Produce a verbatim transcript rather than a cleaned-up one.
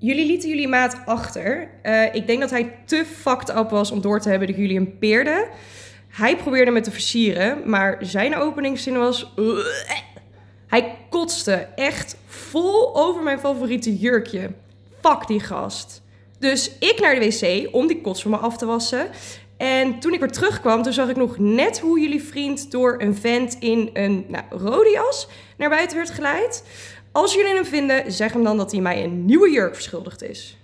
jullie lieten jullie maat achter. Uh, ik denk dat hij te fucked up was om door te hebben dat jullie hem peerden. Hij probeerde me te versieren, maar zijn openingszin was... Uh, hij kotste echt vol over mijn favoriete jurkje. Fuck die gast. Dus ik naar de wc om die kots van me af te wassen. En toen ik weer terugkwam, toen zag ik nog net hoe jullie vriend door een vent in een nou, rode jas naar buiten werd geleid. Als jullie hem vinden, zeg hem dan dat hij mij een nieuwe jurk verschuldigd is.